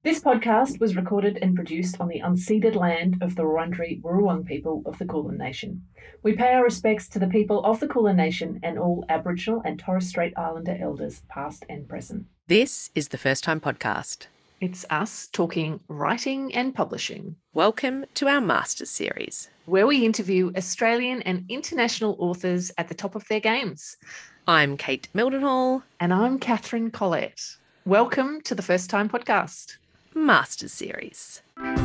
This podcast was recorded and produced on the unceded land of the Wurundjeri Wurrung people of the Kulin Nation. We pay our respects to the people of the Kulin Nation and all Aboriginal and Torres Strait Islander elders, past and present. This is the First Time Podcast. It's us talking writing and publishing, Welcome to our Masters series. where we interview Australian and international authors at the top of their games. I'm Kate Mildenhall. And I'm Catherine Collette. Welcome to the First Time Podcast. Masters series.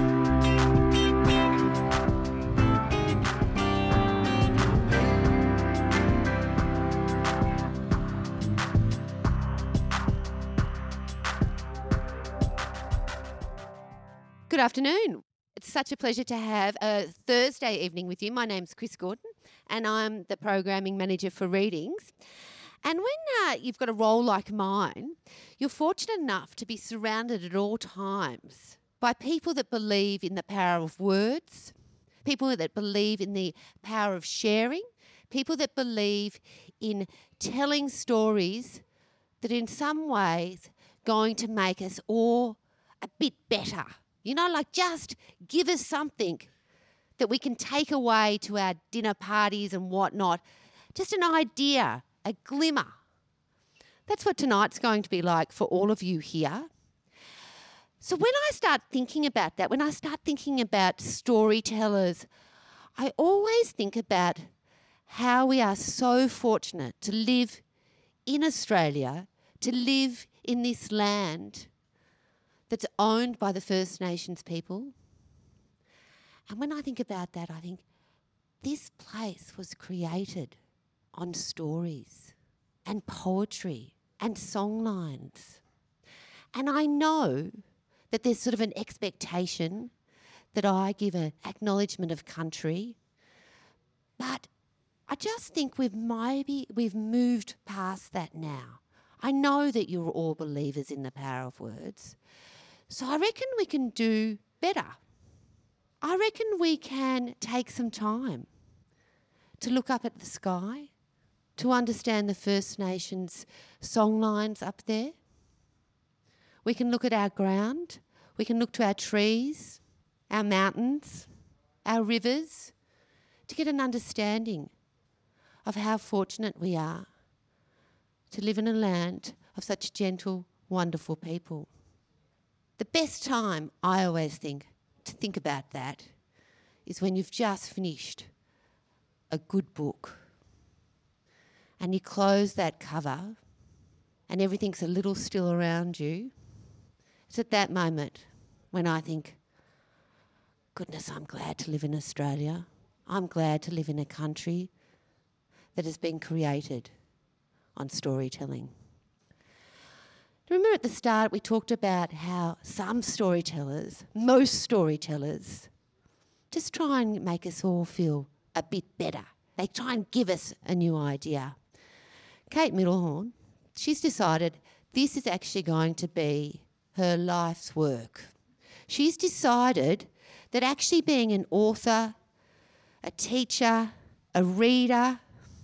Good afternoon. It's such a pleasure to have a Thursday evening with you. My name's Chris Gordon and I'm the Programming Manager for Readings. And when you've got a role like mine, you're fortunate enough to be surrounded at all times by people that believe in the power of words, people that believe in the power of sharing, people that believe in telling stories that in some ways going to make us all a bit better. You know, like just give us something that we can take away to our dinner parties and whatnot. Just an idea, a glimmer. That's what tonight's going to be like for all of you here. So when I start thinking about that, when I start thinking about storytellers, I always think about how we are so fortunate to live in Australia, to live in this land that's owned by the First Nations people. And when I think about that, I think this place was created on stories and poetry and songlines. And I know that there's sort of an expectation that I give an acknowledgement of country, but I just think we've moved past that now. I know that you're all believers in the power of words, so I reckon we can do better. I reckon we can take some time to look up at the sky, to understand the First Nations songlines up there. We can look at our ground. We can look to our trees, our mountains, our rivers, to get an understanding of how fortunate we are to live in a land of such gentle, wonderful people. The best time, I always think, to think about that is when you've just finished a good book and you close that cover and everything's a little still around you. It's at that moment when I think, goodness, I'm glad to live in Australia. I'm glad to live in a country that has been created on storytelling. Remember at the start we talked about how some storytellers, most storytellers, just try and make us all feel a bit better. They try and give us a new idea. Kate Middlehorn, she's decided this is actually going to be her life's work. She's decided that actually being an author, a teacher, a reader,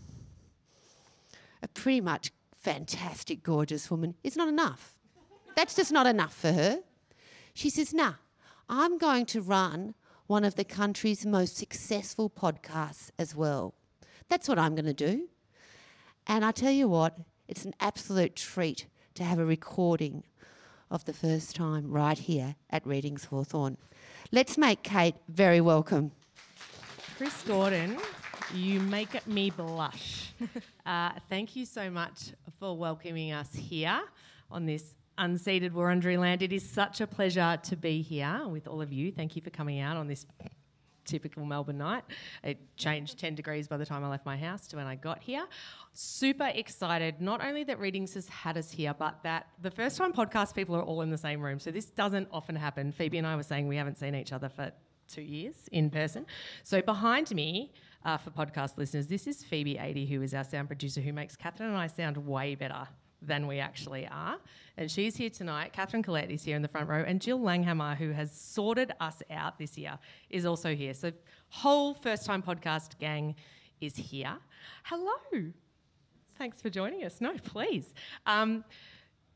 a pretty much fantastic, gorgeous woman is not enough. That's just not enough for her. She says, nah, I'm going to run one of the country's most successful podcasts as well. That's what I'm going to do. And I tell you what, it's an absolute treat to have a recording of the First Time right here at Readings Hawthorn. Let's make Kate very welcome. Chris Gordon, you make me blush. Thank you so much for welcoming us here on this unceded Wurundjeri land. It is such a pleasure to be here with all of you. Thank you for coming out on this typical Melbourne night. It changed 10 degrees by the time I left my house to when I got here. Super excited, not only that Readings has had us here, but that the First Time Podcast people are all in the same room. So this doesn't often happen. Phoebe and I were saying we haven't seen each other for 2 years in person. So behind me, for podcast listeners, this is Phoebe 80, who is our sound producer, who makes Catherine and I sound way better than we actually are. And she's here tonight. Catherine Collette is here in the front row. And Jill Langhammer, who has sorted us out this year, is also here. So whole First Time Podcast gang is here. Hello. Thanks for joining us. No, please.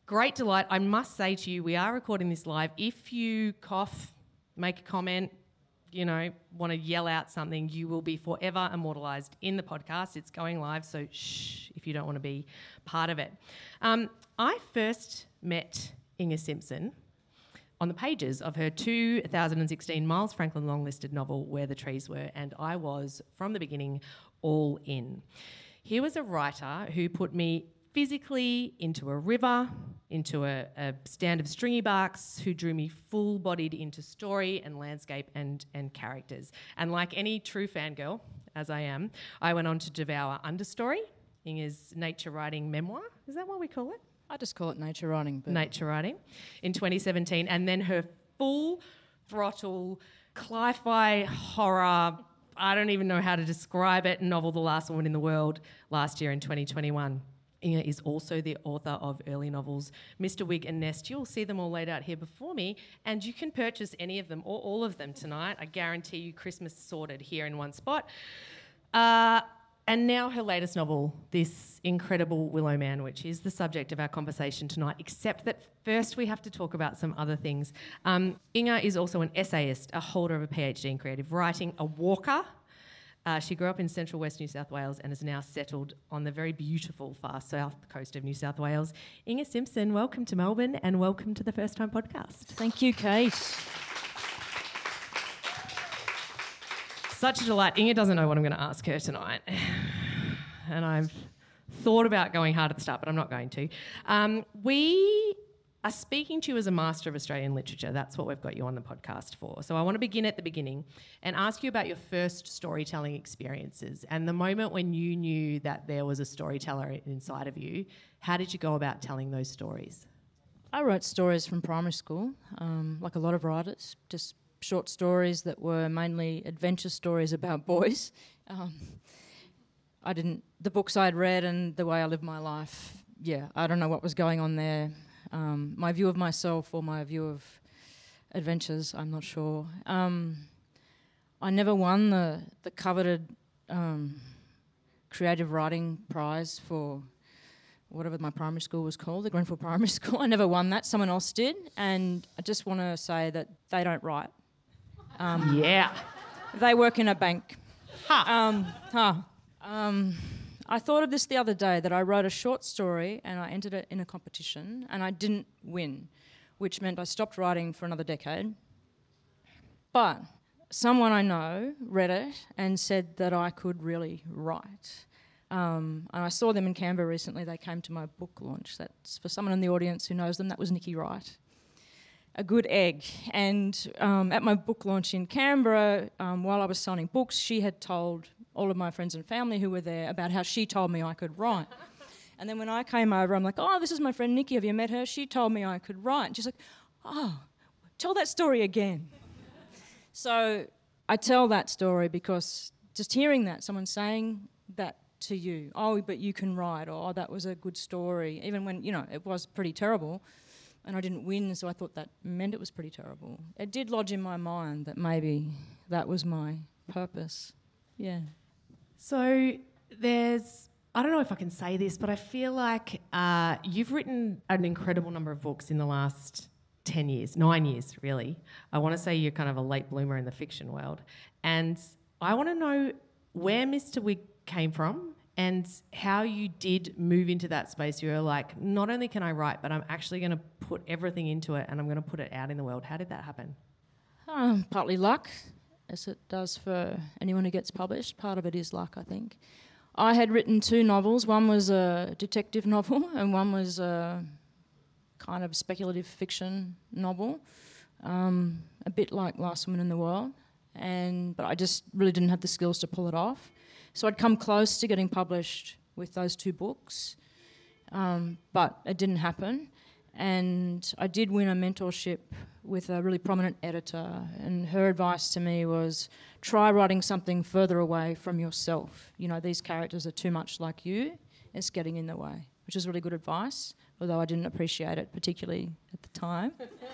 great delight. I must say to you, we are recording this live. If you cough, make a comment, want to yell out something, you will be forever immortalised in the podcast. It's going live, so shh if you don't want to be part of it. I first met Inga Simpson on the pages of her 2016 Miles Franklin long-listed novel, Where the Trees Were, and I was, from the beginning, all in. He was a writer who put me physically into a river, into a stand of stringy barks, who drew me full-bodied into story and landscape and characters. And like any true fangirl, as I am, I went on to devour Understory, Inga's nature writing memoir. Is that what we call it? I just call it nature writing. But Nature writing in 2017, and then her full throttle, cli-fi horror, I don't even know how to describe it, novel The Last Woman in the World last year in 2021. Inga is also the author of early novels Mr. Wig and Nest. You'll see them all laid out here before me, and you can purchase any of them or all of them tonight. I guarantee you Christmas sorted here in one spot. And now her latest novel, this incredible Willow Man, which is the subject of our conversation tonight, except that first we have to talk about some other things. Inga is also an essayist, a holder of a PhD in creative writing, a walker. She grew up in central west New South Wales and is now settled on the very beautiful far south coast of New South Wales. Inga Simpson, welcome to Melbourne and welcome to the First Time Podcast. Thank you, Kate. Such a delight. Inga doesn't know what I'm going to ask her tonight. And I've thought about going hard at the start, but I'm not going to. We are speaking to you as a master of Australian literature. That's what we've got you on the podcast for. So I want to begin at the beginning and ask you about your first storytelling experiences and the moment when you knew that there was a storyteller inside of you. How did you go about telling those stories? I wrote stories from primary school, like a lot of writers, just short stories that were mainly adventure stories about boys. The books I'd read and the way I lived my life, I don't know what was going on there. My view of myself or my view of adventures, I'm not sure. I never won the coveted creative writing prize for whatever my primary school was called, the Grenfell Primary School. I never won that, someone else did, and I just want to say that they don't write. They work in a bank. I thought of this the other day, that I wrote a short story and I entered it in a competition and I didn't win, which meant I stopped writing for another decade. But someone I know read it and said that I could really write. And I saw them in Canberra recently. They came to my book launch. That's, for someone in the audience who knows them, that was Nikki Wright. A good egg. And at my book launch in Canberra, while I was signing books, she had told all of my friends and family who were there about how she told me I could write. And then when I came over, I'm like, oh, this is my friend Nikki, have you met her? She told me I could write. And she's like, oh, tell that story again. So I tell that story because just hearing that, someone saying that to you, oh, but you can write, or oh, that was a good story, even when, it was pretty terrible. And I didn't win, so I thought that meant it was pretty terrible. It did lodge in my mind that maybe that was my purpose. Yeah. So there's, I don't know if I can say this, but I feel like you've written an incredible number of books in the last 10 years, 9 years really. I want to say you're kind of a late bloomer in the fiction world. And I want to know where Mr. Wig came from and how you did move into that space. You were like, not only can I write, but I'm actually going to put everything into it and I'm going to put it out in the world. How did that happen? Partly luck, as it does for anyone who gets published. Part of it is luck, I think. I had written 2 novels. One was a detective novel and one was a kind of speculative fiction novel, a bit like Last Woman in the World. But I just really didn't have the skills to pull it off. So I'd come close to getting published with those 2 books, but it didn't happen. And I did win a mentorship with a really prominent editor, and her advice to me was, try writing something further away from yourself. These characters are too much like you, it's getting in the way, which is really good advice, although I didn't appreciate it particularly at the time.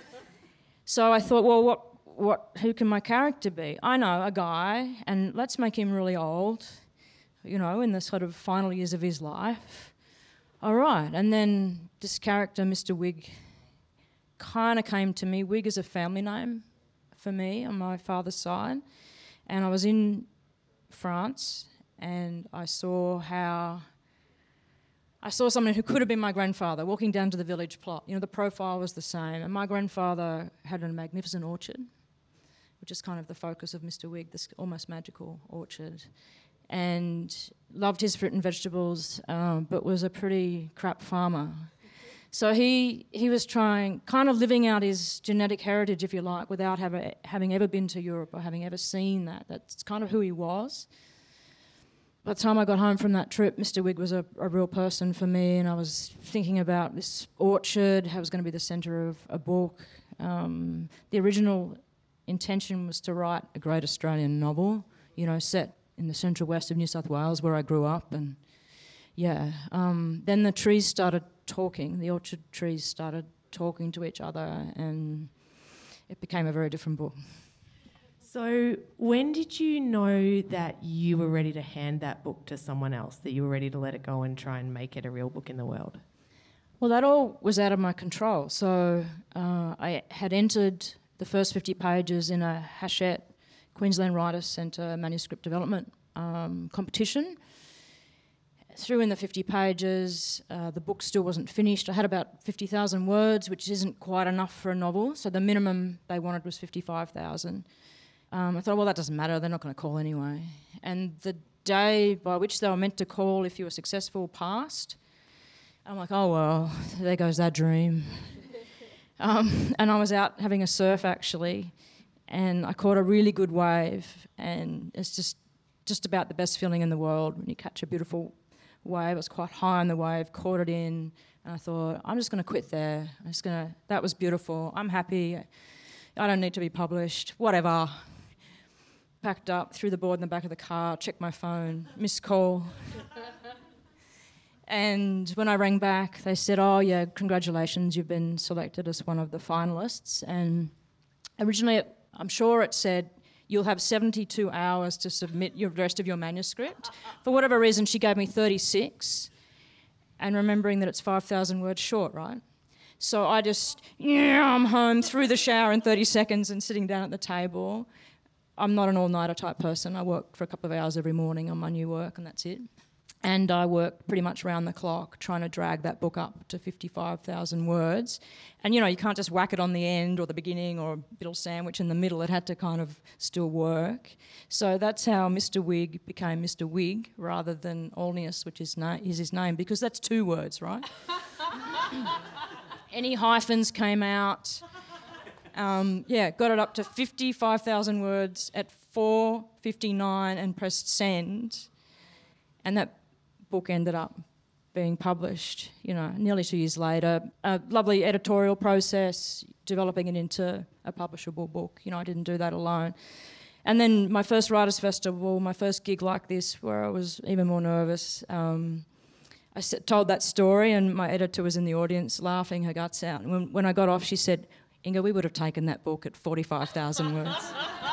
So I thought, well, who can my character be? I know a guy, and let's make him really old, in the sort of final years of his life. All right, and then this character, Mr. Wig, kind of came to me. Wig is a family name for me on my father's side. And I was in France and I saw someone who could have been my grandfather walking down to the village plot. You know, the profile was the same. And my grandfather had a magnificent orchard, which is kind of the focus of Mr. Wig, this almost magical orchard. And loved his fruit and vegetables, but was a pretty crap farmer. So he was trying, kind of living out his genetic heritage, if you like, without having ever been to Europe or having ever seen that. That's kind of who he was. By the time I got home from that trip, Mr. Wig was a real person for me, and I was thinking about this orchard, how it was going to be the centre of a book. The original intention was to write a great Australian novel, you know, set in the central west of New South Wales where I grew up, and then the trees started talking, the orchard trees started talking to each other, and it became a very different book. So when did you know that you were ready to hand that book to someone else, that you were ready to let it go and try and make it a real book in the world? Well, that all was out of my control. So I had entered the first 50 pages in a Hachette Queensland Writers Centre manuscript development competition. Threw in the 50 pages, the book still wasn't finished. I had about 50,000 words, which isn't quite enough for a novel, so the minimum they wanted was 55,000. I thought, well, that doesn't matter, they're not going to call anyway. And the day by which they were meant to call if you were successful passed. I'm like, oh, well, there goes that dream. And I was out having a surf, actually, and I caught a really good wave, and it's just about the best feeling in the world when you catch a beautiful wave. It was quite high on the wave, caught it in, and I thought, I'm just going to quit there. That was beautiful. I'm happy. I don't need to be published. Whatever. Packed up, threw the board in the back of the car, checked my phone, missed call. And when I rang back, they said, oh, yeah, congratulations, you've been selected as one of the finalists. And originally, I'm sure it said, you'll have 72 hours to submit the rest of your manuscript. For whatever reason, she gave me 36, and remembering that it's 5,000 words short, right? So I just, I'm home, through the shower in 30 seconds and sitting down at the table. I'm not an all-nighter type person. I work for a couple of hours every morning on my new work, and that's it. And I worked pretty much round the clock trying to drag that book up to 55,000 words. And, you know, you can't just whack it on the end or the beginning or a little sandwich in the middle. It had to kind of still work. So that's how Mr. Wig became Mr. Wig rather than Allnius, which is his name, because that's 2 words, right? Any hyphens came out. Got it up to 55,000 words at 4:59 and pressed send. And that book ended up being published, you know, nearly 2 years later. A lovely editorial process, developing it into a publishable book. You know, I didn't do that alone. And then my first Writers' Festival, my first gig like this, where I was even more nervous, I told that story, and my editor was in the audience laughing her guts out. And when I got off, she said, Inga, we would have taken that book at 45,000 words.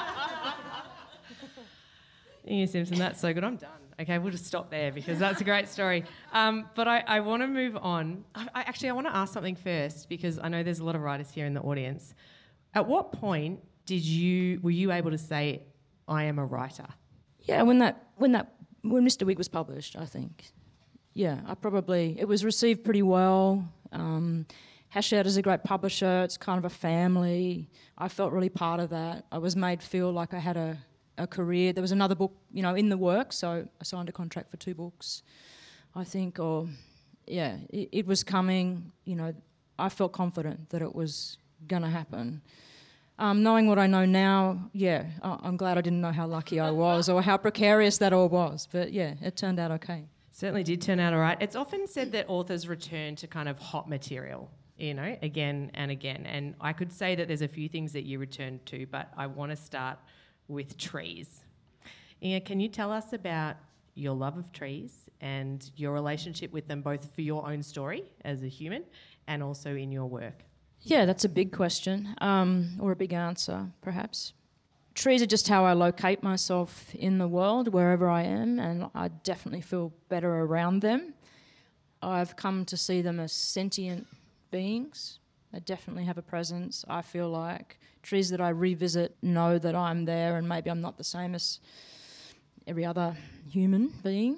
Inga Simpson, that's so good. I'm done. Okay, we'll just stop there because that's a great story. But I want to move on. I want to ask something first because I know there's a lot of writers here in the audience. At what point were you able to say, I am a writer? Yeah, when Mr. Wig was published, I think. Yeah, it was received pretty well. Hachette is a great publisher. It's kind of a family. I felt really part of that. I was made feel like I had a career. There was another book, you know, in the works, so I signed a contract for 2 books, I think. It was coming. You know, I felt confident that it was going to happen. Knowing what I know now, I'm glad I didn't know how lucky I was or how precarious that all was. But yeah, it turned out okay. Certainly did turn out all right. It's often said that authors return to kind of hot material, you know, again and again. And I could say that there's a few things that you return to, but I want to start with trees. Inga, can you tell us about your love of trees and your relationship with them, both for your own story as a human and also in your work? Yeah, that's a big question, or a big answer, perhaps. Trees are just how I locate myself in the world, wherever I am, and I definitely feel better around them. I've come to see them as sentient beings. They definitely have a presence. I feel like trees that I revisit know that I'm there, and maybe I'm not the same as every other human being.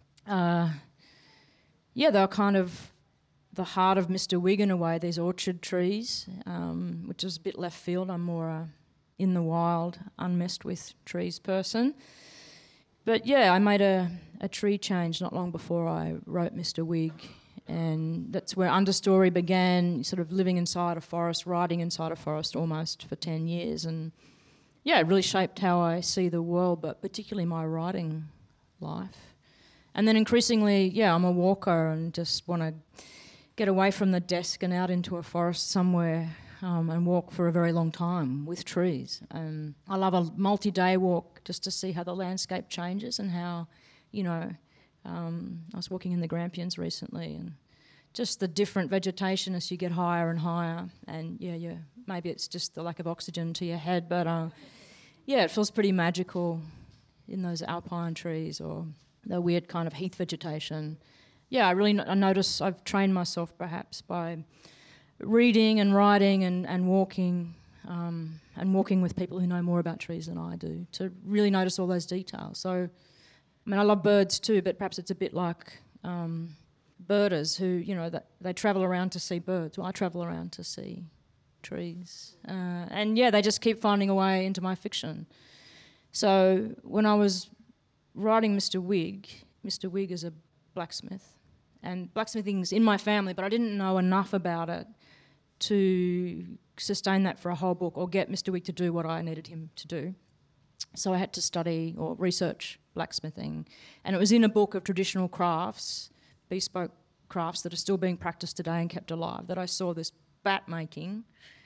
They're kind of the heart of Mr. Wig in a way, these orchard trees, which is a bit left field. I'm more a in the wild, unmessed with trees person. But yeah, I made a tree change not long before I wrote Mr. Wig, and that's where Understory began, sort of living inside a forest, writing inside a forest almost for 10 years. And yeah, it really shaped how I see the world, but particularly my writing life. And then increasingly, I'm a walker and just want to get away from the desk and out into a forest somewhere and walk for a very long time with trees. And I love a multi-day walk just to see how the landscape changes and how, I was walking in the Grampians recently and just the different vegetation as you get higher and higher. And maybe it's just the lack of oxygen to your head, but it feels pretty magical in those alpine trees or the weird kind of heath vegetation. I notice I've trained myself perhaps by reading and writing and walking with people who know more about trees than I do to really notice all those details. So, I love birds too, but perhaps it's a bit like birders who, they travel around to see birds. Well, I travel around to see trees. They just keep finding a way into my fiction. So when I was writing Mr. Wig is a blacksmith, and blacksmithing's in my family, but I didn't know enough about it to sustain that for a whole book or get Mr. Wig to do what I needed him to do. So I had to study or research blacksmithing, and it was in a book of traditional crafts, bespoke crafts that are still being practiced today and kept alive, that I saw this bat maker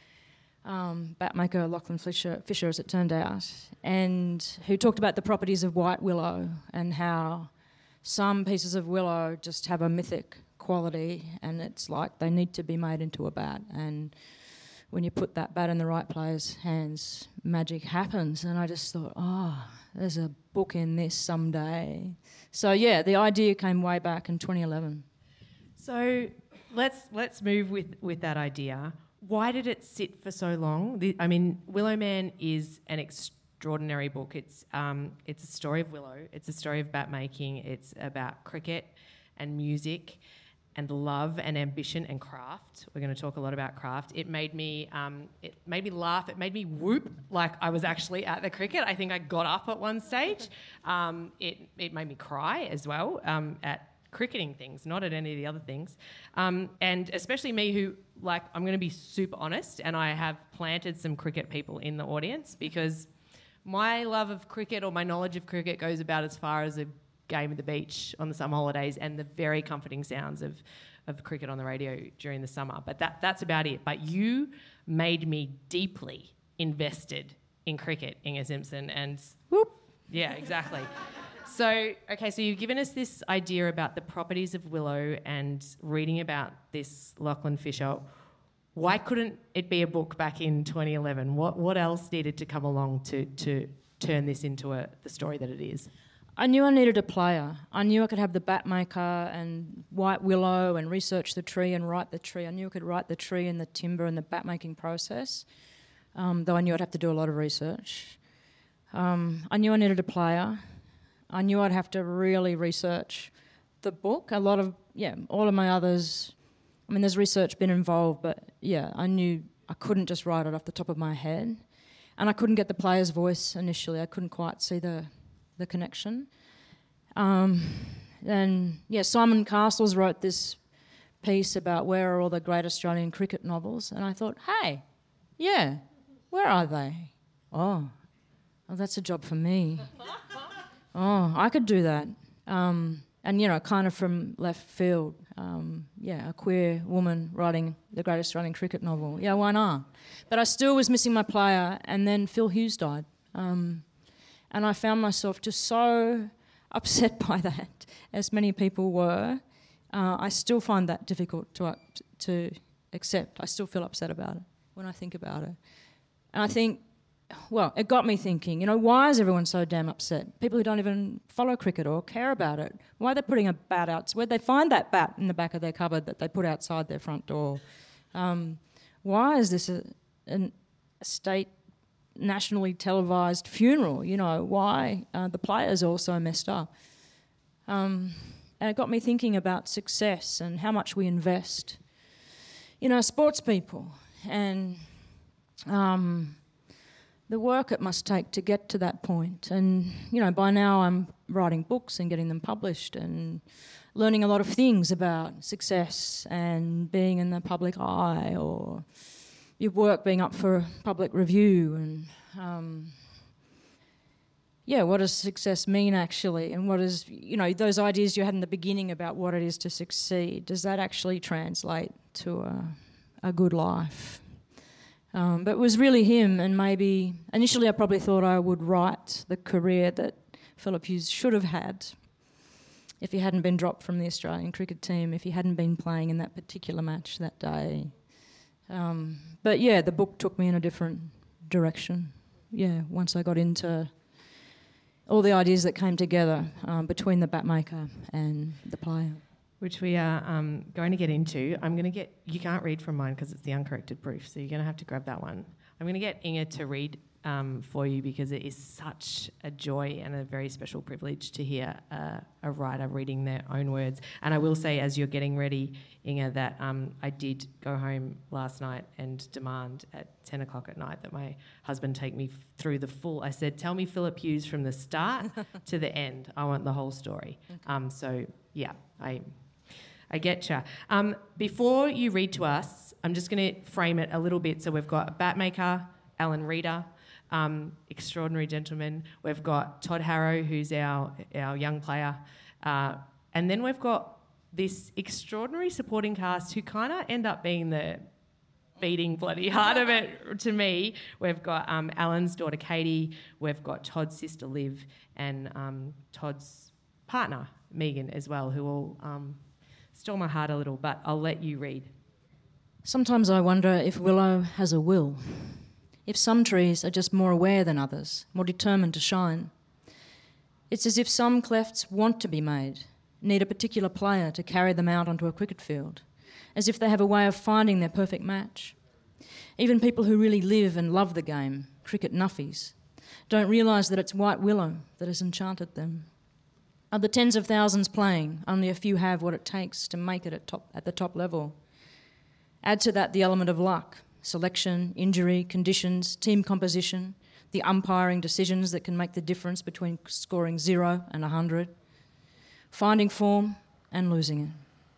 Lachlan Fisher, as it turned out, and who talked about the properties of white willow and how some pieces of willow just have a mythic quality, and it's like they need to be made into a bat, and when you put that bat in the right player's hands, magic happens. And I just thought, there's a book in this someday. So the idea came way back in 2011. So let's move with that idea. Why did it sit for so long? Willow Man is an extraordinary book. It's a story of Willow. It's a story of bat making. It's about cricket and music and love and ambition and craft. We're going to talk a lot about craft. It made me laugh. It made me whoop like I was actually at the cricket. I think I got up at one stage. It made me cry as well at cricketing things, not at any of the other things. And especially me who, I'm going to be super honest, and I have planted some cricket people in the audience because my love of cricket or my knowledge of cricket goes about as far as a game at the beach on the summer holidays and the very comforting sounds of cricket on the radio during the summer. But that's about it. But you made me deeply invested in cricket, Inga Simpson, and whoop. Yeah, exactly. So you've given us this idea about the properties of willow and reading about this Lachlan Fisher. Why couldn't it be a book back in 2011? What else needed to come along to turn this into the story that it is? I knew I needed a player. I knew I could have the bat maker and white willow and research the tree and write the tree. I knew I could write the tree and the timber and the bat making process, though I knew I'd have to do a lot of research. I knew I needed a player. I knew I'd have to really research the book. All of my others, there's research been involved, but I knew I couldn't just write it off the top of my head. And I couldn't get the player's voice initially. I couldn't quite see the connection. Simon Castles wrote this piece about where are all the great Australian cricket novels, and I thought, hey, where are they? Oh, that's a job for me. I could do that. Kind of from left field, a queer woman writing the great Australian cricket novel. Yeah, why not? But I still was missing my player, and then Phil Hughes died. And I found myself just so upset by that, as many people were. I still find that difficult to accept. I still feel upset about it when I think about it. And I think it got me thinking, why is everyone so damn upset? People who don't even follow cricket or care about it. Why are they putting a bat out? Where'd they find that bat in the back of their cupboard that they put outside their front door? Why is this a state nationally televised funeral? Why the players all so messed up? And it got me thinking about success and how much we invest. Sports people and the work it must take to get to that point. And, by now I'm writing books and getting them published and learning a lot of things about success and being in the public eye, or your work being up for public review, and what does success mean actually, and what is, those ideas you had in the beginning about what it is to succeed, does that actually translate to a good life? But it was really him, and maybe initially I probably thought I would write the career that Philip Hughes should have had if he hadn't been dropped from the Australian cricket team, if he hadn't been playing in that particular match that day. But the book took me in a different direction. Once I got into all the ideas that came together between the bat maker and the player. Which we are going to get into. You can't read from mine because it's the uncorrected proof, so you're going to have to grab that one. I'm going to get Inga to read for you because it is such a joy and a very special privilege to hear a writer reading their own words. And I will say, as you're getting ready, Inga, that I did go home last night and demand at 10 o'clock at night that my husband take me through the full. I said, tell me Philip Hughes from the start to the end. I want the whole story. Okay. I getcha. Before you read to us, I'm just going to frame it a little bit. So we've got Batmaker, Alan Reader, extraordinary gentleman. We've got Todd Harrow, who's our young player. And then we've got this extraordinary supporting cast who kind of end up being the beating bloody heart of it to me. We've got Alan's daughter Katie, we've got Todd's sister Liv, and Todd's partner Megan as well, who all stole my heart a little, but I'll let you read. Sometimes I wonder if Willow has a will, if some trees are just more aware than others, more determined to shine. It's as if some clefts want to be made, need a particular player to carry them out onto a cricket field, as if they have a way of finding their perfect match. Even people who really live and love the game, cricket nuffies, don't realise that it's white willow that has enchanted them. Of the tens of thousands playing, only a few have what it takes to make it at the top level. Add to that the element of luck, selection, injury, conditions, team composition, the umpiring decisions that can make the difference between scoring 0 and 100, finding form and losing it.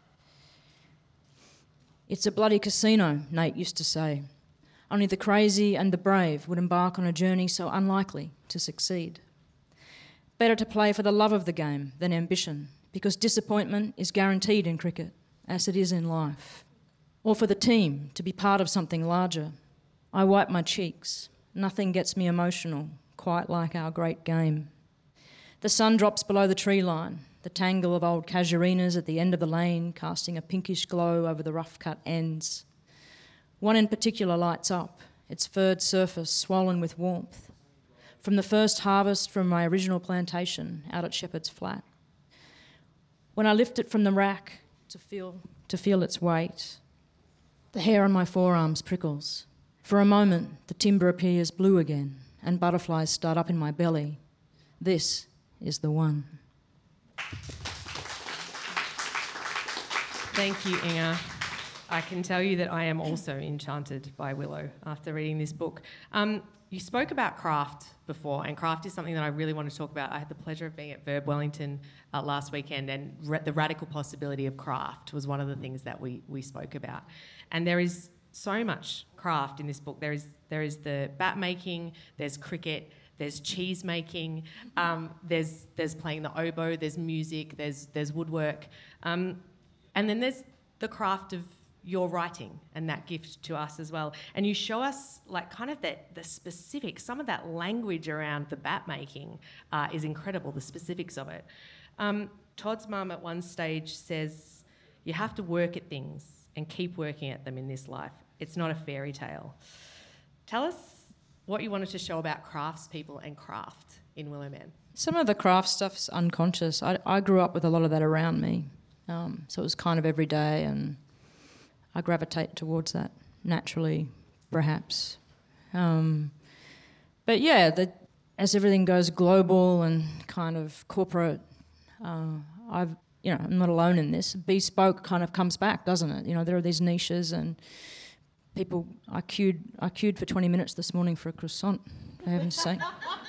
It's a bloody casino, Nate used to say. Only the crazy and the brave would embark on a journey so unlikely to succeed. Better to play for the love of the game than ambition, because disappointment is guaranteed in cricket, as it is in life. Or for the team to be part of something larger. I wipe my cheeks. Nothing gets me emotional, quite like our great game. The sun drops below the tree line, the tangle of old casuarinas at the end of the lane casting a pinkish glow over the rough-cut ends. One in particular lights up, its furred surface swollen with warmth. From the first harvest from my original plantation out at Shepherd's Flat. When I lift it from the rack to feel its weight, the hair on my forearms prickles. For a moment, the timber appears blue again and butterflies start up in my belly. This is the one. Thank you, Inga. I can tell you that I am also enchanted by Willow after reading this book. You spoke about craft before, and craft is something that I really want to talk about. I had the pleasure of being at Verb Wellington last weekend, and the radical possibility of craft was one of the things that we spoke about. And there is so much craft in this book. There is the bat making, there's cricket, there's cheese making, there's playing the oboe, there's music, there's woodwork, and then there's the craft of your writing and that gift to us as well. And you show us like kind of the specifics, some of that language around the bat making is incredible, the specifics of it. Todd's mum at one stage says, you have to work at things and keep working at them in this life. It's not a fairy tale. Tell us what you wanted to show about craftspeople and craft in Willowman. Some of the craft stuff's unconscious. I grew up with a lot of that around me, so it was kind of every day, and I gravitate towards that naturally, perhaps. But yeah, as everything goes global and kind of corporate, I'm not alone in this. Bespoke kind of comes back, doesn't it? There are these niches, and people. I queued for 20 minutes this morning for a croissant, for heaven's sake.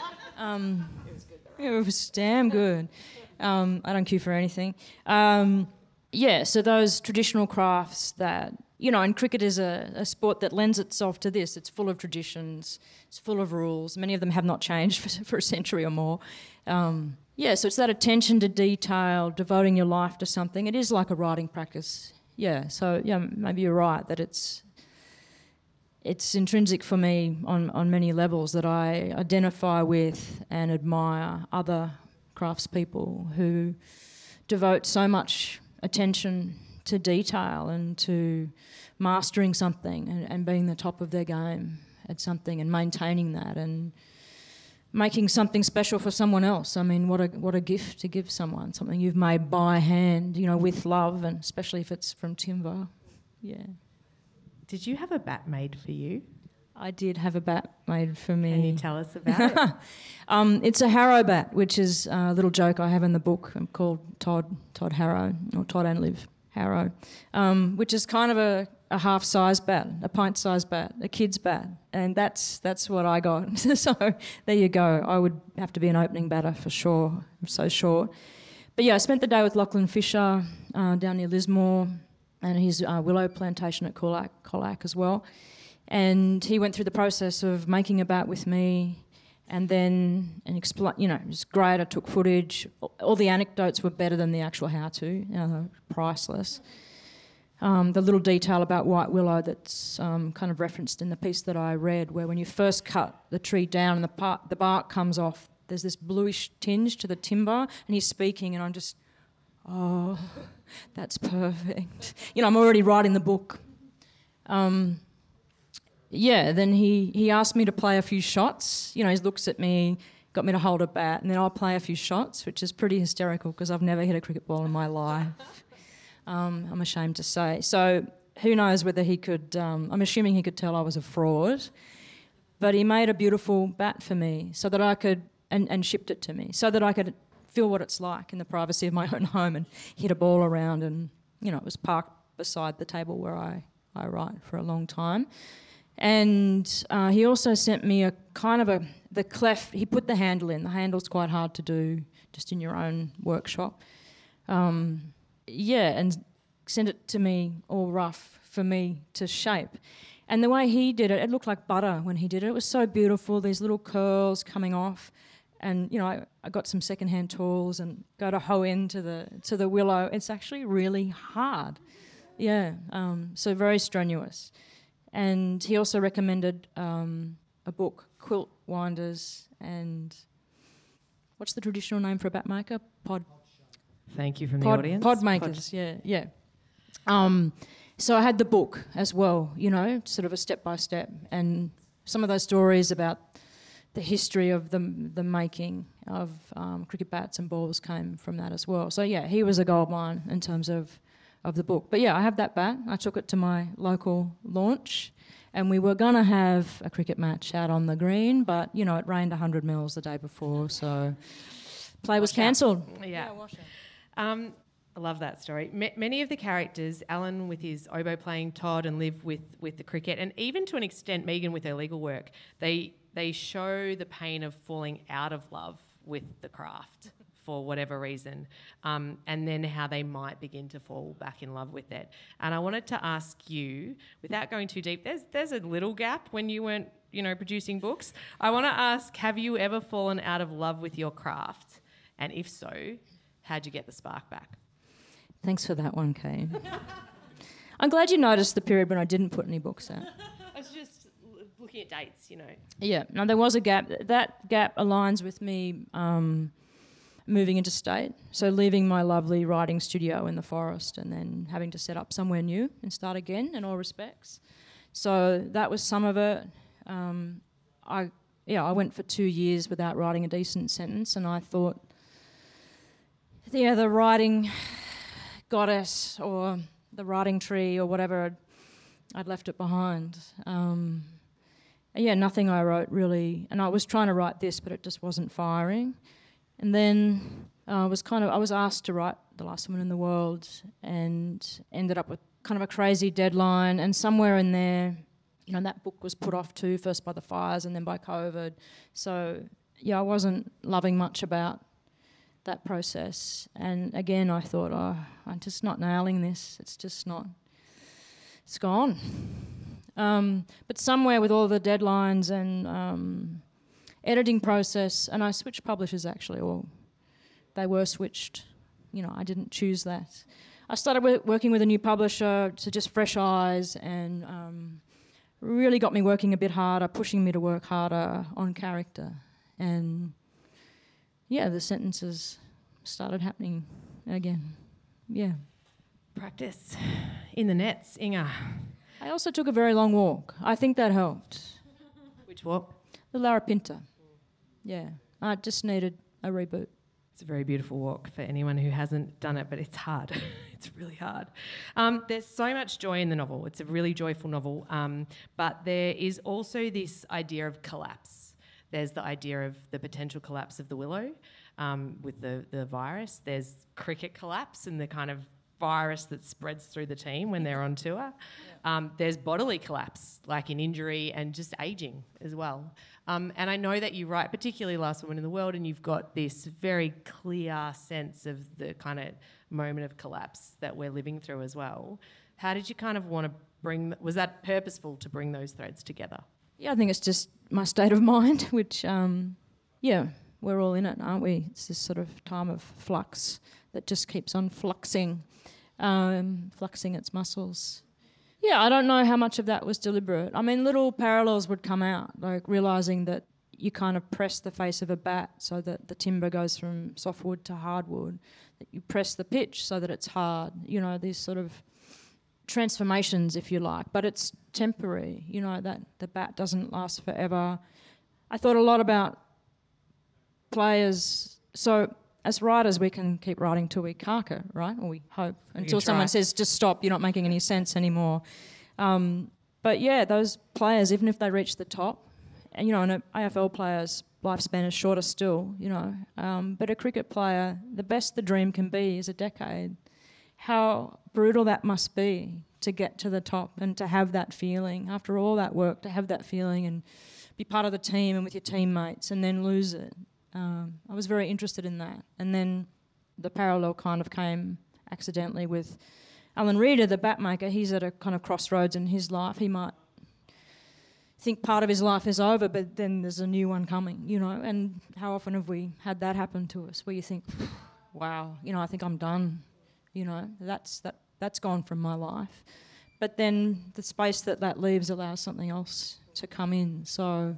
It was damn good. I don't queue for anything. So those traditional crafts that, and cricket is a sport that lends itself to this. It's full of traditions, it's full of rules. Many of them have not changed for a century or more. So it's that attention to detail, devoting your life to something. It is like a writing practice. Maybe you're right that it's intrinsic for me on many levels, that I identify with and admire other craftspeople who devote so much attention to detail and to mastering something and being the top of their game at something and maintaining that and making something special for someone else. I mean, what a gift to give someone, something you've made by hand, with love, and especially if it's from timber. Yeah. Did you have a bat made for you? I did have a bat made for me. Can you tell us about it? It's a Harrow bat, which is a little joke I have in the book. I'm called Todd Harrow, or Todd and Liv Harrow, which is kind of a half-size bat, a pint-sized bat, a kid's bat, and that's what I got. So there you go. I would have to be an opening batter for sure. I'm so short. But yeah, I spent the day with Lachlan Fisher down near Lismore, and his willow plantation at Colac as well. And he went through the process of making a bat with me, and then it was great. I took footage. All the anecdotes were better than the actual how-to, priceless. The little detail about white willow that's kind of referenced in the piece that I read, where when you first cut the tree down and the bark comes off, there's this bluish tinge to the timber, and he's speaking, and I'm just, oh, that's perfect. I'm already writing the book. Then he asked me to play a few shots. He looks at me, got me to hold a bat, and then I'll play a few shots, which is pretty hysterical because I've never hit a cricket ball in my life. I'm ashamed to say. So who knows whether he could... I'm assuming he could tell I was a fraud, but he made a beautiful bat for me so that I could... and shipped it to me so that I could feel what it's like in the privacy of my own home and hit a ball around, and, it was parked beside the table where I write for a long time. And he also sent me a kind of the clef. He put the handle in. The handle's quite hard to do just in your own workshop. And sent it to me all rough for me to shape. And the way he did it, it looked like butter when he did it. It was so beautiful, these little curls coming off. And, I got some secondhand tools and go to hoe into the willow. It's actually really hard. Yeah, so very strenuous. And he also recommended a book, Quilt Winders, and what's the traditional name for a bat maker? Thank you from the audience. Pod makers, yeah. So I had the book as well, sort of a step-by-step, and some of those stories about the history of the making of cricket bats and balls came from that as well. So, yeah, he was a goldmine in terms of the book. But, yeah, I have that bat. I took it to my local launch, and we were going to have a cricket match out on the green, but, it rained 100 mils the day before, so play was cancelled. Yeah. I love that story. Many of the characters, Alan with his oboe playing, Todd and Liv with the cricket, and even to an extent Megan with her legal work, they show the pain of falling out of love with the craft for whatever reason, and then how they might begin to fall back in love with it. And I wanted to ask you, without going too deep, there's a little gap when you weren't, producing books. I want to ask, have you ever fallen out of love with your craft? And if so, how'd you get the spark back? Thanks for that one, Kate. I'm glad you noticed the period when I didn't put any books out. I was just looking at dates, Yeah, no, there was a gap. That gap aligns with me moving interstate, so leaving my lovely writing studio in the forest and then having to set up somewhere new and start again in all respects. So that was some of it. I went for 2 years without writing a decent sentence, and I thought, the writing goddess or the writing tree or whatever, I'd left it behind. Nothing I wrote really, and I was trying to write this, but it just wasn't firing. And then I was asked to write The Last Woman in the World, and ended up with kind of a crazy deadline, and somewhere in there, that book was put off too, first by the fires and then by COVID. So, I wasn't loving much about that process. And again, I thought, I'm just not nailing this. It's just not, it's gone. But somewhere with all the deadlines and editing process, and I switched publishers actually, or they were switched. I didn't choose that. I started working with a new publisher, to just fresh eyes, and really got me working a bit harder, pushing me to work harder on character. And the sentences started happening again. Yeah. Practice in the nets, Inga. I also took a very long walk. I think that helped. Which walk? The Larapinta. Yeah. I just needed a reboot. It's a very beautiful walk for anyone who hasn't done it, but it's hard. It's really hard. There's so much joy in the novel. It's a really joyful novel, but there is also this idea of collapse. There's the idea of the potential collapse of the Willow with the virus. There's cricket collapse and the kind of virus that spreads through the team when they're on tour. There's bodily collapse, like in injury and just ageing as well. And I know that you write particularly Last Woman in the World, and you've got this very clear sense of the kind of moment of collapse that we're living through as well. How did you kind of want to was that purposeful to bring those threads together? Yeah, I think it's just my state of mind, which, we're all in it, aren't we? It's this sort of time of flux that just keeps on fluxing its muscles. Yeah, I don't know how much of that was deliberate. I mean, little parallels would come out, like realising that you kind of press the face of a bat so that the timber goes from softwood to hardwood, that you press the pitch so that it's hard, these sort of transformations, if you like, but it's temporary, that the bat doesn't last forever. I thought a lot about players. So as writers, we can keep writing till we cark it, right? Or we hope, until someone says, just stop, you're not making any sense anymore. But those players, even if they reach the top, and an AFL player's lifespan is shorter still, but a cricket player, the best the dream can be is a decade. How brutal that must be to get to the top and to have that feeling, after all that work, to have that feeling and be part of the team and with your teammates and then lose it. I was very interested in that. And then the parallel kind of came accidentally with Alan Reader, the Batmaker. He's at a kind of crossroads in his life. He might think part of his life is over, but then there's a new one coming, and how often have we had that happen to us, where you think, wow, I think I'm done, that's gone from my life. But then the space that leaves allows something else to come in. So,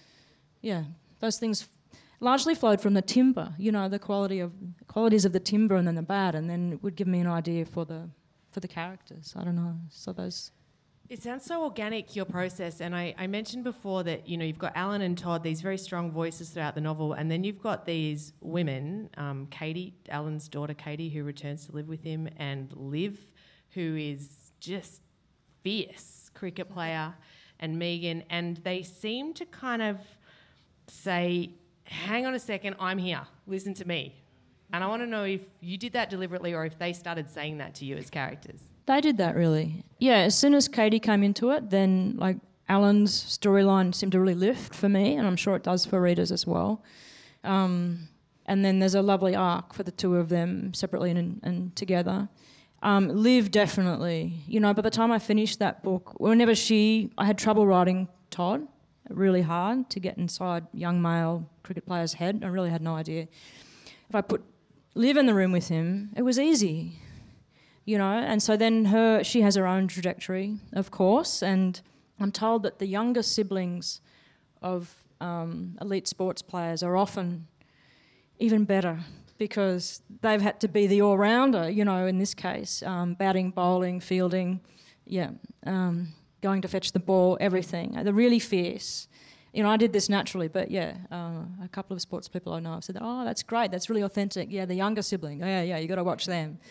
those things largely flowed from the timber, the qualities of the timber and then the bat, and then it would give me an idea for the characters. I don't know. So those. It sounds so organic, your process, and I mentioned before that you've got Alan and Todd, these very strong voices throughout the novel, and then you've got these women, Katie, Alan's daughter Katie, who returns to live with him, and Liv, who is just fierce cricket player, and Megan, and they seem to kind of say, hang on a second, I'm here, listen to me. And I want to know if you did that deliberately or if they started saying that to you as characters. They did that, really. Yeah, as soon as Katie came into it, then Alan's storyline seemed to really lift for me, and I'm sure it does for readers as well. And then there's a lovely arc for the two of them separately and together. Liv, definitely. By the time I finished that book, I had trouble writing Todd, really hard to get inside young male cricket player's head. I really had no idea. If I put Liv in the room with him, it was easy, and so then she has her own trajectory, of course, and I'm told that the younger siblings of elite sports players are often even better because they've had to be the all-rounder, in this case, batting, bowling, fielding, going to fetch the ball, everything. They're really fierce. You know, I did this naturally, but yeah, a couple of sports people I know have said, "Oh, that's great, that's really authentic." Yeah, the younger sibling, yeah, you got to watch them.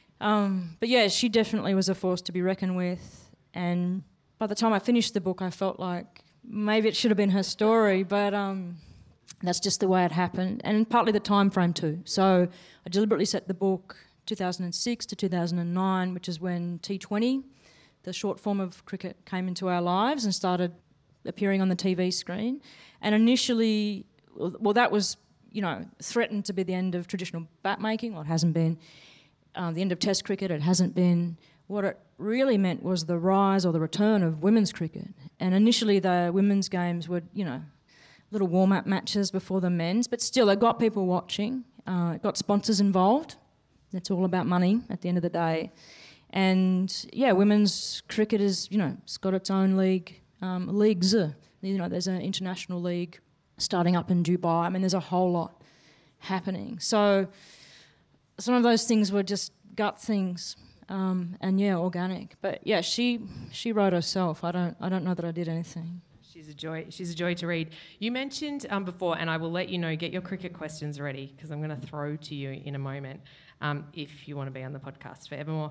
But yeah, she definitely was a force to be reckoned with. And by the time I finished the book, I felt like maybe it should have been her story, but that's just the way it happened, and partly the time frame too. So I deliberately set the book 2006 to 2009, which is when T20, the short form of cricket, came into our lives and started appearing on the TV screen. And initially, well, that was, you know, threatened to be the end of traditional bat making. Well, it hasn't been. The end of Test cricket, it hasn't been. What it really meant was the rise or the return of women's cricket. And initially the women's games were, you know, little warm-up matches before the men's, but still it got people watching. It got sponsors involved. It's all about money at the end of the day. And, yeah, women's cricket is, you know, it's got its own league. Leagues, you know, there's an international league starting up in Dubai. I mean, there's a whole lot happening. So some of those things were just gut things, and yeah, organic. But yeah, she wrote herself. I don't know that I did anything. She's a joy. She's a joy to read. You mentioned before, and I will let you know. Get your cricket questions ready because I'm going to throw to you in a moment. If you want to be on the podcast forevermore.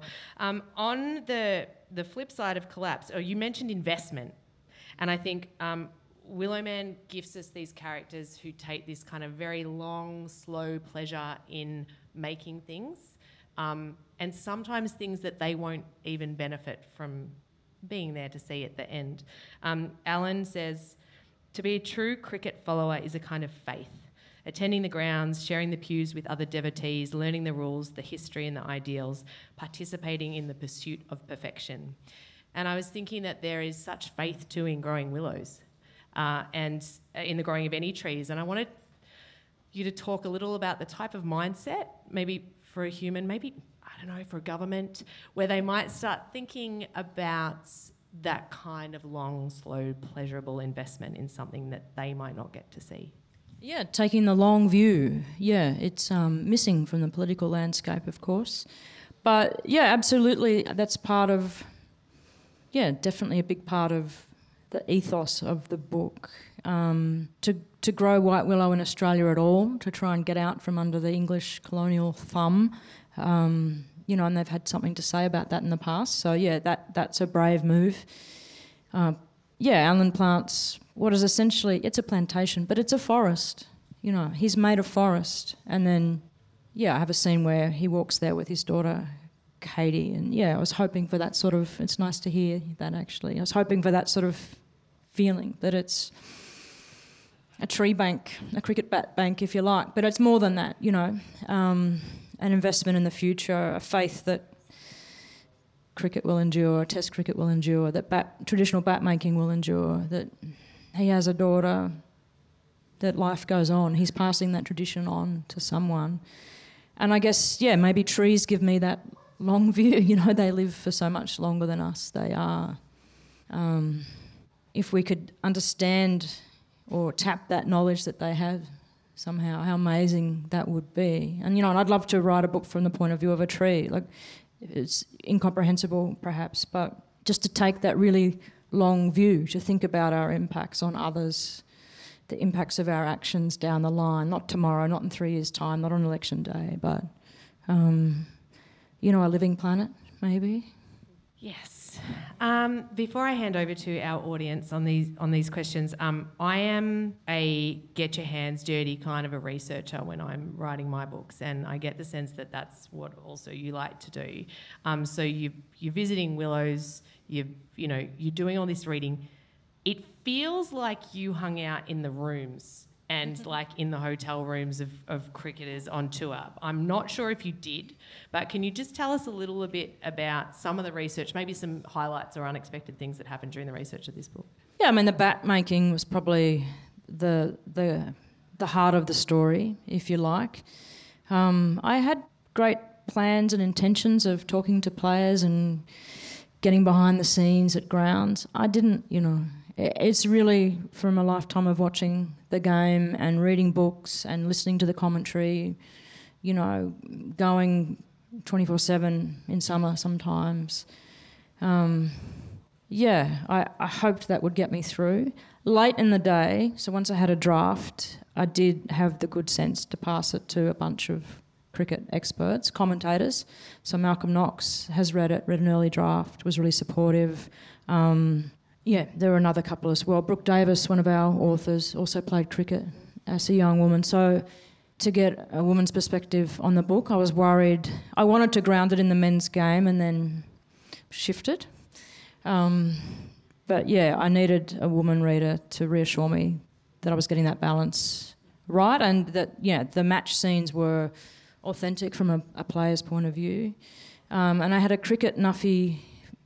On the flip side of collapse, you mentioned investment. And I think Willowman gifts us these characters who take this kind of very long, slow pleasure in making things, and sometimes things that they won't even benefit from being there to see at the end. Alan says, to be a true cricket follower is a kind of faith. Attending the grounds, sharing the pews with other devotees, learning the rules, the history and the ideals, participating in the pursuit of perfection. And I was thinking that there is such faith too in growing willows and in the growing of any trees. And I wanted you to talk a little about the type of mindset, maybe for a human, maybe, I don't know, for a government, where they might start thinking about that kind of long, slow, pleasurable investment in something that they might not get to see. Yeah, taking the long view. Yeah, it's missing from the political landscape, of course. But yeah, absolutely, that's part of... Yeah, definitely a big part of the ethos of the book. To grow white willow in Australia at all, to try and get out from under the English colonial thumb, you know, and they've had something to say about that in the past. So yeah, that's a brave move. Yeah, Alan plants what is essentially, it's a plantation, but it's a forest. You know, he's made a forest, and then yeah, I have a scene where he walks there with his daughter Katie, and yeah, I was hoping for that sort of, it's nice to hear that actually, I was hoping for that sort of feeling, that it's a tree bank, a cricket bat bank if you like, but it's more than that, you know, an investment in the future, a faith that cricket will endure, Test cricket will endure, that traditional bat making will endure, that he has a daughter, that life goes on, he's passing that tradition on to someone. And I guess, yeah, maybe trees give me that long view, you know, they live for so much longer than us. They are. If we could understand or tap that knowledge that they have somehow, how amazing that would be. And, you know, and I'd love to write a book from the point of view of a tree. Like, it's incomprehensible perhaps, but just to take that really long view, to think about our impacts on others, the impacts of our actions down the line, not tomorrow, not in 3 years' time, not on election day, but... you know, a living planet, maybe? Yes. Before I hand over to our audience on these questions, I am a get your hands dirty kind of a researcher when I'm writing my books, and I get the sense that that's what also you like to do. So you're visiting willows, you're doing all this reading. It feels like you hung out in the rooms and like in the hotel rooms of cricketers on tour. I'm not sure if you did, but can you just tell us a little bit about some of the research, maybe some highlights or unexpected things that happened during the research of this book? Yeah, I mean, the bat making was probably the heart of the story, if you like. I had great plans and intentions of talking to players and getting behind the scenes at grounds. I didn't, you know... It's really from a lifetime of watching the game and reading books and listening to the commentary, you know, going 24/7 in summer sometimes. I hoped that would get me through. Late in the day, so once I had a draft, I did have the good sense to pass it to a bunch of cricket experts, commentators. So Malcolm Knox has read it, read an early draft, was really supportive. There were another couple as well. Brooke Davis, one of our authors, also played cricket as a young woman. So to get a woman's perspective on the book, I was worried. I wanted to ground it in the men's game and then shift it. But I needed a woman reader to reassure me that I was getting that balance right, and that the match scenes were authentic from a player's point of view. And I had a cricket nuffy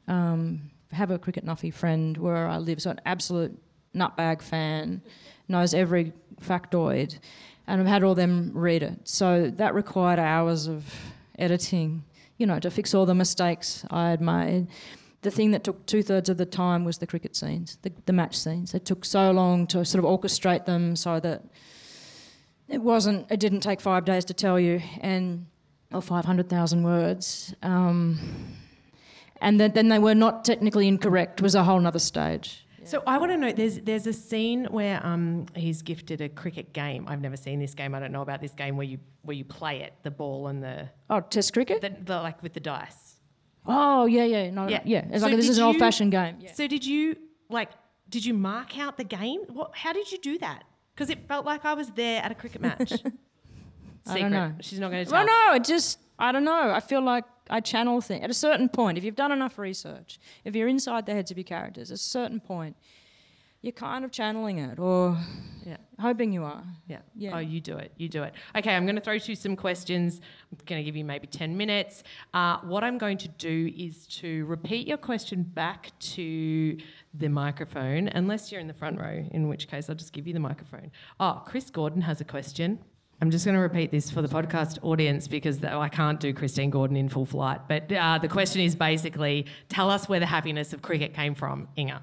friend where I live, so an absolute nutbag fan, knows every factoid, and I've had all them read it. So that required hours of editing, to fix all the mistakes I had made. The thing that took 2/3 of the time was the cricket scenes, the match scenes. It took so long to sort of orchestrate them so that it didn't take 5 days to tell you, or 500,000 words. And then they were not technically incorrect was a whole other stage. So I want to know, there's a scene where he's gifted a cricket game. I've never seen this game. I don't know about this game where you play it, the ball and the... Oh, Test cricket? Like with the dice. Oh, yeah. No, yeah. It's like this is an old-fashioned game. Yeah. So did you mark out the game? How did you do that? Because it felt like I was there at a cricket match. I don't know. She's not going to tell. Well, no, I don't know. I feel like I channel things. At a certain point, if you've done enough research, if you're inside the heads of your characters, at a certain point, you're kind of channeling it or hoping you are. Yeah. Oh, you do it. Okay, I'm going to throw to you some questions. I'm going to give you maybe 10 minutes. What I'm going to do is to repeat your question back to the microphone, unless you're in the front row, in which case I'll just give you the microphone. Oh, Chris Gordon has a question. I'm just going to repeat this for the podcast audience because I can't do Christine Gordon in full flight. But the question is basically, tell us where the happiness of cricket came from, Inga.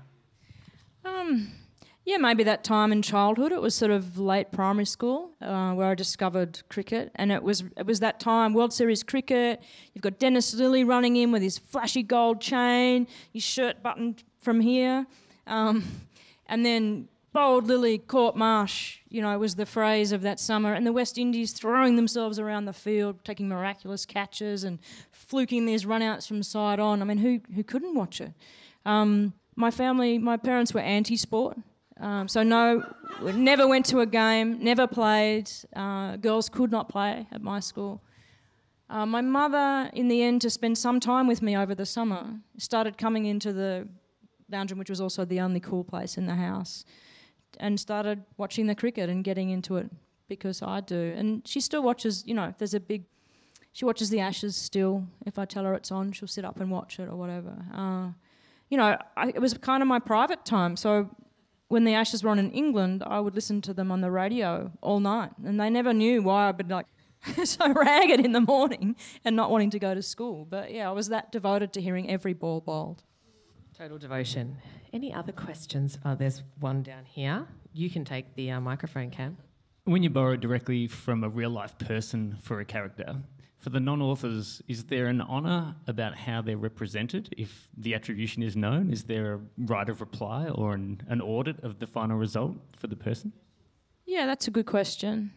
Maybe that time in childhood. It was sort of late primary school where I discovered cricket, and it was that time, World Series cricket. You've got Dennis Lilly running in with his flashy gold chain, his shirt buttoned from here, and then bold Lily, court marsh, was the phrase of that summer, and the West Indies throwing themselves around the field, taking miraculous catches and fluking these run-outs from side on. I mean, who couldn't watch it? My parents were anti-sport, so no, never went to a game, never played. Girls could not play at my school. My mother, in the end, to spend some time with me over the summer, started coming into the lounge room, which was also the only cool place in the house, and started watching the cricket and getting into it because I do. And she still watches, if there's she watches the Ashes still. If I tell her it's on, she'll sit up and watch it or whatever. It was kind of my private time. So when the Ashes were on in England, I would listen to them on the radio all night. And they never knew why I'd be so ragged in the morning and not wanting to go to school. But I was that devoted to hearing every ball bowled. Total devotion. Any other questions? Oh, there's one down here. You can take the microphone, Cam. When you borrow directly from a real-life person for a character, for the non-authors, is there an honour about how they're represented if the attribution is known? Is there a right of reply or an audit of the final result for the person? Yeah, that's a good question.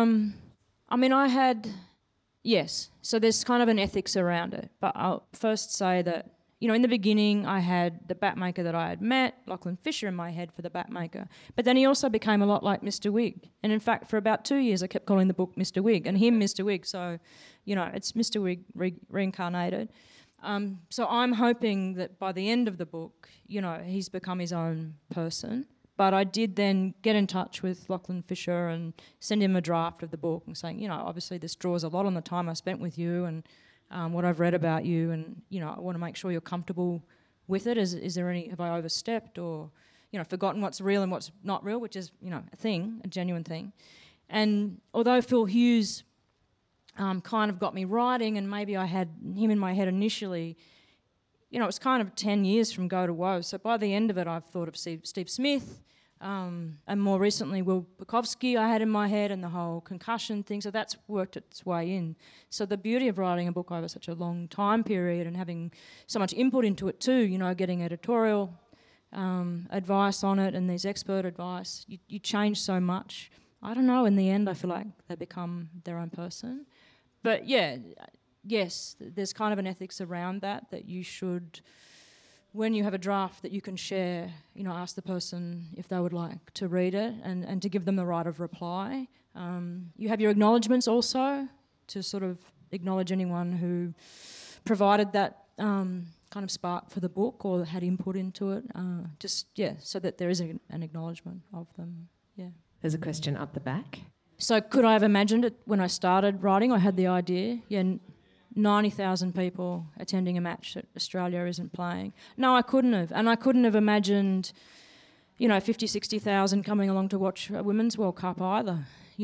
Yes, so there's kind of an ethics around it, but I'll first say that in the beginning I had the Batmaker that I had met, Lachlan Fisher, in my head for the Batmaker. But then he also became a lot like Mr. Wig. And in fact, for about 2 years I kept calling the book Mr. Wig and him Mr. Wig. So, it's Mr. Wig reincarnated. So I'm hoping that by the end of the book, he's become his own person. But I did then get in touch with Lachlan Fisher and send him a draft of the book and saying, obviously this draws a lot on the time I spent with you and what I've read about you, and I want to make sure you're comfortable with it. Have I overstepped or forgotten what's real and what's not real, which is a genuine thing. And although Phil Hughes kind of got me writing, and maybe I had him in my head initially, it was kind of 10 years from Go to Woe. So by the end of it, I've thought of Steve Smith, And more recently, Will Bukowski I had in my head, and the whole concussion thing, so that's worked its way in. So the beauty of writing a book over such a long time period and having so much input into it too, getting editorial advice on it and these expert advice, you change so much. I don't know, in the end I feel like they become their own person. But yes, there's kind of an ethics around that you should, when you have a draft that you can share, ask the person if they would like to read it and to give them the right of reply. You have your acknowledgements also, to sort of acknowledge anyone who provided that kind of spark for the book or had input into it, so that there is an acknowledgement of them, There's a question up the back. So could I have imagined it when I started writing? I had the idea, 90,000 people attending a match that Australia isn't playing. No, I couldn't have. And I couldn't have imagined, 50, 60,000 coming along to watch a Women's World Cup either,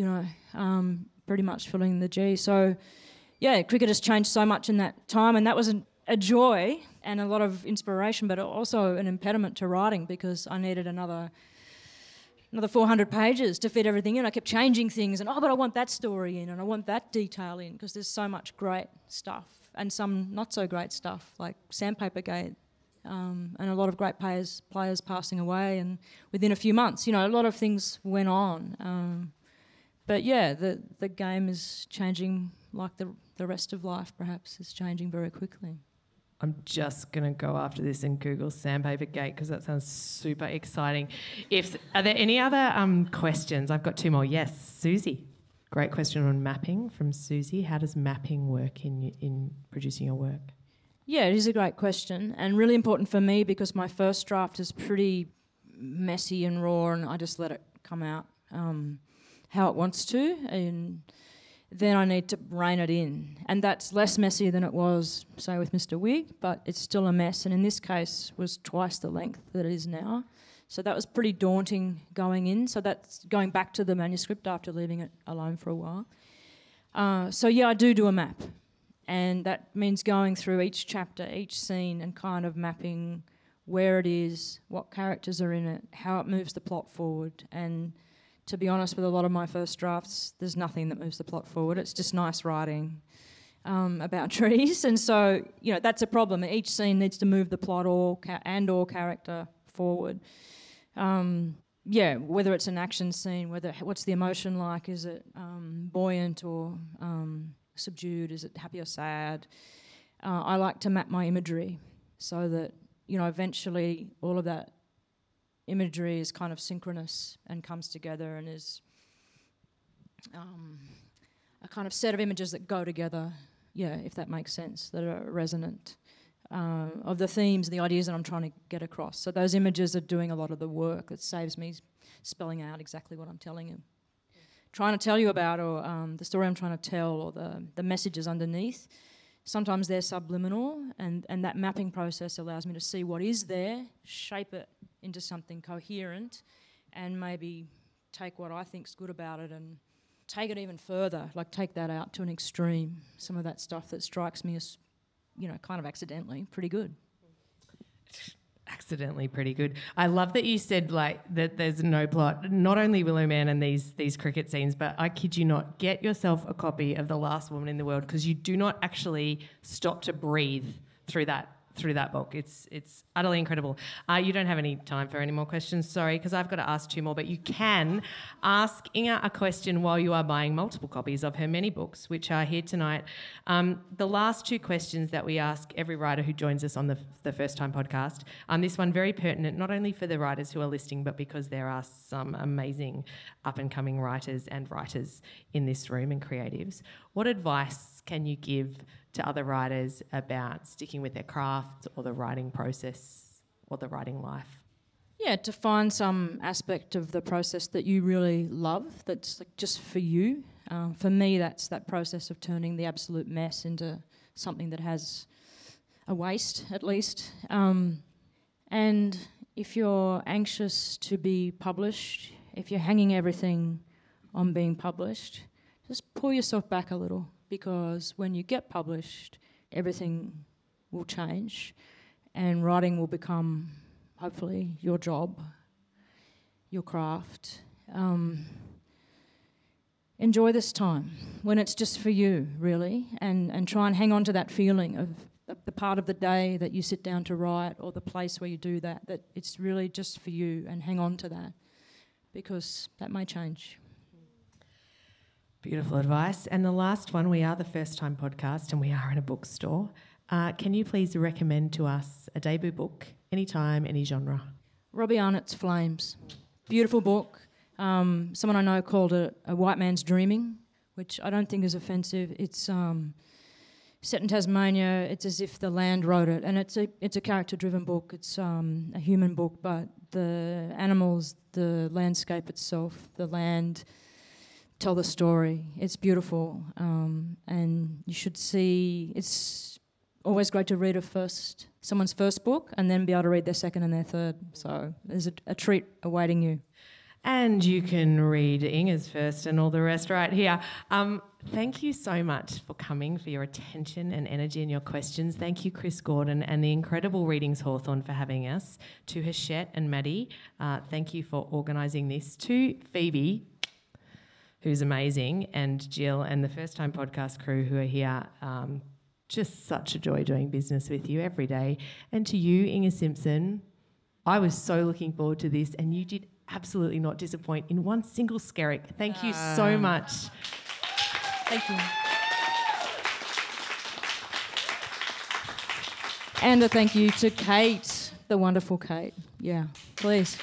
pretty much filling the G. So, cricket has changed so much in that time, and that was a joy and a lot of inspiration, but also an impediment to writing because I needed another 400 pages to fit everything in. I kept changing things and, but I want that story in and I want that detail in, because there's so much great stuff and some not so great stuff like Sandpaper Gate, and a lot of great players passing away, and within a few months, a lot of things went on. But the game is changing like the rest of life perhaps is changing very quickly. I'm just going to go after this and Google Sandpaper Gate because that sounds super exciting. Are there any other questions? I've got two more. Yes, Susie. Great question on mapping from Susie. How does mapping work in producing your work? Yeah, it is a great question and really important for me because my first draft is pretty messy and raw and I just let it come out how it wants to, and then I need to rein it in. And that's less messy than it was, say, with Mr. Wig, but it's still a mess, and in this case was twice the length that it is now. So that was pretty daunting going in. So that's going back to the manuscript after leaving it alone for a while. I do a map. And that means going through each chapter, each scene, and kind of mapping where it is, what characters are in it, how it moves the plot forward. And to be honest, with a lot of my first drafts, there's nothing that moves the plot forward. It's just nice writing about trees. And so, that's a problem. Each scene needs to move the plot or character forward. Whether it's an action scene, what's the emotion like? Is it buoyant or subdued? Is it happy or sad? I like to map my imagery so that, eventually all of that imagery is kind of synchronous and comes together and is a kind of set of images that go together, if that makes sense, that are resonant of the themes, the ideas that I'm trying to get across. So those images are doing a lot of the work that saves me spelling out exactly what I'm telling you. Trying to tell you about, or the story I'm trying to tell, or the messages underneath. Sometimes they're subliminal, and that mapping process allows me to see what is there, shape it into something coherent, and maybe take what I think's good about it and take it even further, like take that out to an extreme. Some of that stuff that strikes me as, kind of accidentally, pretty good. Accidentally pretty good. I love that you said that there's no plot, not only Willow Man and these cricket scenes, but I kid you not, get yourself a copy of The Last Woman in the World because you do not actually stop to breathe through that book. It's utterly incredible. You don't have any time for any more questions, sorry, because I've got to ask two more, but you can ask Inga a question while you are buying multiple copies of her many books, which are here tonight. The last two questions that we ask every writer who joins us on the First Time podcast, this one very pertinent, not only for the writers who are listening, but because there are some amazing up-and-coming writers in this room and creatives. What advice can you give to other writers about sticking with their craft or the writing process or the writing life? Yeah, to find some aspect of the process that you really love, that's like just for you. For me, that's that process of turning the absolute mess into something that has a waste, at least. And if you're anxious to be published, if you're hanging everything on being published, just pull yourself back a little, because when you get published, everything will change and writing will become, hopefully, your job, your craft. Enjoy this time when it's just for you, really, and try and hang on to that feeling of the part of the day that you sit down to write, or the place where you do that it's really just for you, and hang on to that, because that may change. Beautiful advice. And the last one, we are the First Time Podcast and we are in a bookstore. Can you please recommend to us a debut book, anytime, any genre? Robbie Arnott's Flames. Beautiful book. Someone I know called it A White Man's Dreaming, which I don't think is offensive. It's set in Tasmania. It's as if the land wrote it, and it's a character-driven book. It's a human book, but the animals, the landscape itself, the land tell the story. It's beautiful, and you should see. It's always great to read someone's first book, and then be able to read their second and their third. So there's a treat awaiting you. And you can read Inga's first and all the rest right here. Thank you so much for coming, for your attention and energy and your questions. Thank you, Chris Gordon and the incredible Readings Hawthorn for having us. To Hachette and Maddie, thank you for organising this. To Phoebe, who's amazing, and Jill and the First Time Podcast crew who are here. Just such a joy doing business with you every day. And to you, Inga Simpson, I was so looking forward to this, and you did absolutely not disappoint in one single skerrick. Thank you so much. Thank you. And a thank you to Kate, the wonderful Kate. Yeah, please.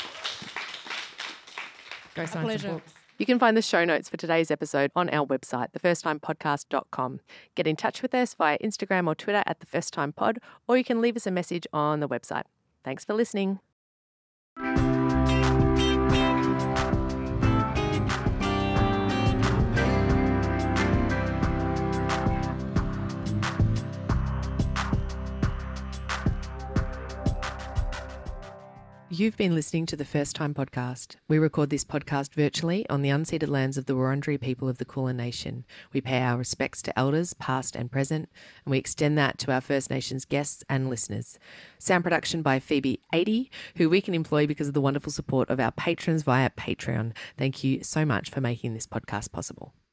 Go sign some books. You can find the show notes for today's episode on our website, thefirsttimepodcast.com. Get in touch with us via Instagram or Twitter at thefirsttimepod, or you can leave us a message on the website. Thanks for listening. You've been listening to the First Time Podcast. We record this podcast virtually on the unceded lands of the Wurundjeri people of the Kulin Nation. We pay our respects to elders, past and present, and we extend that to our First Nations guests and listeners. Sound production by Phoebe 80, who we can employ because of the wonderful support of our patrons via Patreon. Thank you so much for making this podcast possible.